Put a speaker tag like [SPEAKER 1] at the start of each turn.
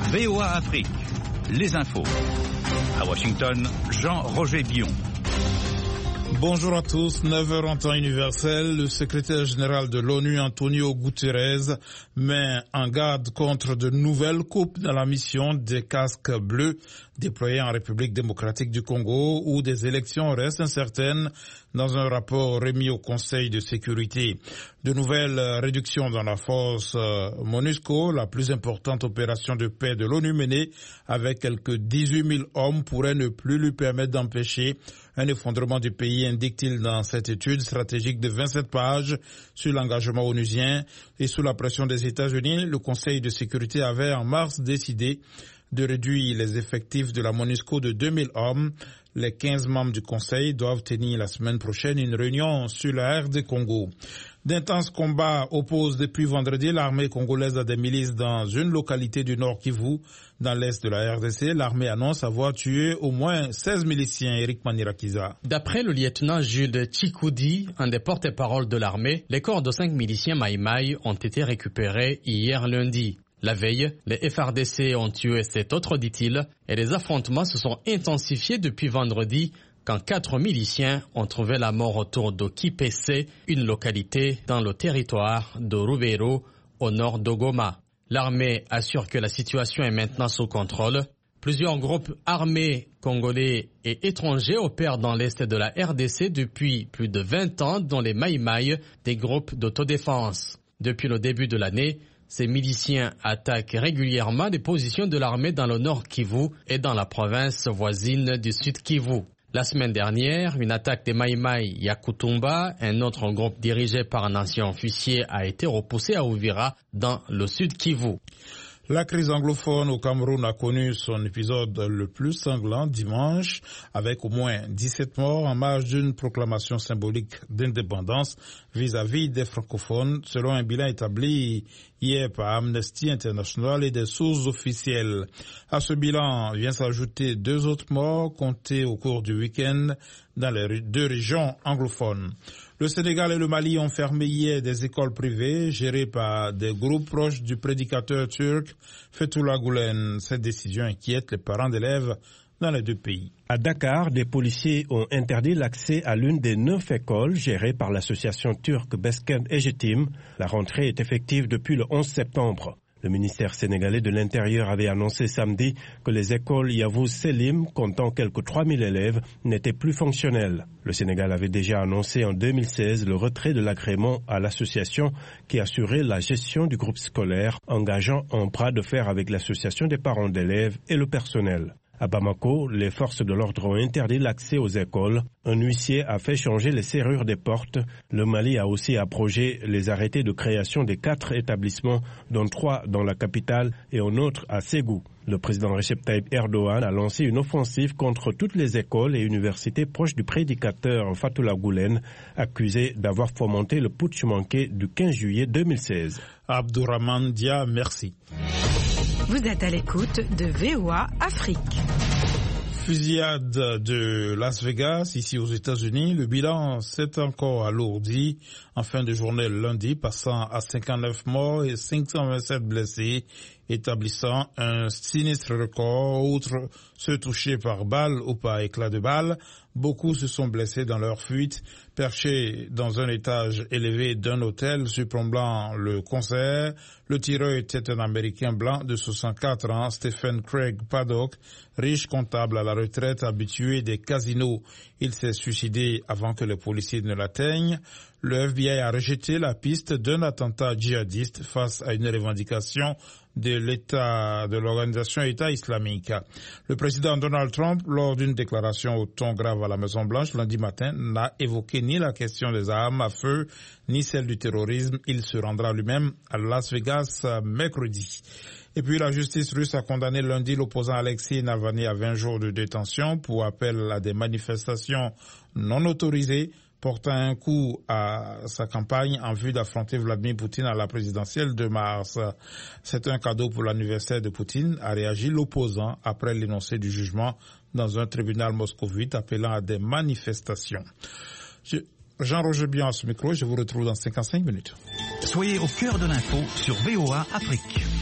[SPEAKER 1] VOA Afrique, les infos. À Washington, Jean-Roger Bion.
[SPEAKER 2] Bonjour à tous, 9h en temps universel. Le secrétaire général de l'ONU, Antonio Guterres, met en garde contre de nouvelles coupes dans la mission des casques bleus déployés en République démocratique du Congo, où des élections restent incertaines, dans un rapport remis au Conseil de sécurité. De nouvelles réductions dans la force MONUSCO, la plus importante opération de paix de l'ONU menée avec quelques 18 000 hommes, pourrait ne plus lui permettre d'empêcher un effondrement du pays, indique-t-il dans cette étude stratégique de 27 pages sur l'engagement onusien. Et sous la pression des États-Unis, le Conseil de sécurité avait en mars décidé de réduire les effectifs de la MONUSCO de 2000 hommes. Les 15 membres du Conseil doivent tenir la semaine prochaine une réunion sur la RD Congo. D'intenses combats opposent depuis vendredi l'armée congolaise à des milices dans une localité du Nord Kivu, dans l'est de la RDC. L'armée annonce avoir tué au moins 16 miliciens. Eric Manirakiza.
[SPEAKER 3] D'après le lieutenant Jules Tchikoudi, un des porte-parole de l'armée, les corps de 5 miliciens Maïmaï ont été récupérés hier lundi. La veille, les FARDC ont tué 7 autres, dit-il, et les affrontements se sont intensifiés depuis vendredi quand 4 miliciens ont trouvé la mort autour de Kipese, une localité dans le territoire de Rubero, au nord de Goma. L'armée assure que la situation est maintenant sous contrôle. Plusieurs groupes armés congolais et étrangers opèrent dans l'est de la RDC depuis plus de 20 ans, dont les Maïmaï, des groupes d'autodéfense. Depuis le début de l'année, ces miliciens attaquent régulièrement des positions de l'armée dans le nord Kivu et dans la province voisine du sud Kivu. La semaine dernière, une attaque des Maïmaï Yakutumba, un autre groupe dirigé par un ancien officier, a été repoussée à Uvira dans le sud Kivu.
[SPEAKER 2] La crise anglophone au Cameroun a connu son épisode le plus sanglant dimanche, avec au moins 17 morts en marge d'une proclamation symbolique d'indépendance vis-à-vis des francophones, selon un bilan établi hier par Amnesty International et des sources officielles. À ce bilan vient s'ajouter 2 autres morts comptés au cours du week-end dans les 2 régions anglophones. Le Sénégal et le Mali ont fermé hier des écoles privées gérées par des groupes proches du prédicateur turc Fethullah Gülen. Cette décision inquiète les parents d'élèves dans les 2 pays.
[SPEAKER 4] À Dakar, des policiers ont interdit l'accès à l'une des 9 écoles gérées par l'association turque Beskent Ejetim. La rentrée est effective depuis le 11 septembre. Le ministère sénégalais de l'Intérieur avait annoncé samedi que les écoles Yavuz Selim, comptant quelques 3000 élèves, n'étaient plus fonctionnelles. Le Sénégal avait déjà annoncé en 2016 le retrait de l'agrément à l'association qui assurait la gestion du groupe scolaire, engageant un bras de fer avec l'association des parents d'élèves et le personnel. À Bamako, les forces de l'ordre ont interdit l'accès aux écoles. Un huissier a fait changer les serrures des portes. Le Mali a aussi abrogé les arrêtés de création des 4 établissements, dont 3 dans la capitale et un autre à Ségou. Le président Recep Tayyip Erdogan a lancé une offensive contre toutes les écoles et universités proches du prédicateur Fethullah Gülen, accusé d'avoir fomenté le putsch manqué du 15 juillet 2016.
[SPEAKER 2] Abdourahmane Dia, merci.
[SPEAKER 5] Vous êtes à l'écoute de VOA Afrique.
[SPEAKER 2] Fusillade de Las Vegas, ici aux États-Unis. Le bilan s'est encore alourdi en fin de journée lundi, passant à 59 morts et 527 blessés, établissant un sinistre record. Outre ceux touchés par balle ou par éclat de balle, beaucoup se sont blessés dans leur fuite, perchés dans un étage élevé d'un hôtel surplombant le concert. Le tireur était un Américain blanc de 64 ans, Stephen Craig Paddock, riche comptable à la retraite, habitué des casinos. Il s'est suicidé avant que les policiers ne l'atteignent. Le FBI a rejeté la piste d'un attentat djihadiste face à une revendication de l'organisation État islamique. Le président Donald Trump, lors d'une déclaration au ton grave à la Maison-Blanche lundi matin, n'a évoqué ni la question des armes à feu, ni celle du terrorisme. Il se rendra lui-même à Las Vegas mercredi. Et puis la justice russe a condamné lundi l'opposant Alexei Navalny à 20 jours de détention pour appel à des manifestations non autorisées, portant un coup à sa campagne en vue d'affronter Vladimir Poutine à la présidentielle de mars. C'est un cadeau pour l'anniversaire de Poutine, a réagi l'opposant après l'énoncé du jugement dans un tribunal moscovite appelant à des manifestations. Jean-Roger Bion à ce micro, je vous retrouve dans 55 minutes.
[SPEAKER 1] Soyez au cœur de l'info sur VOA Afrique.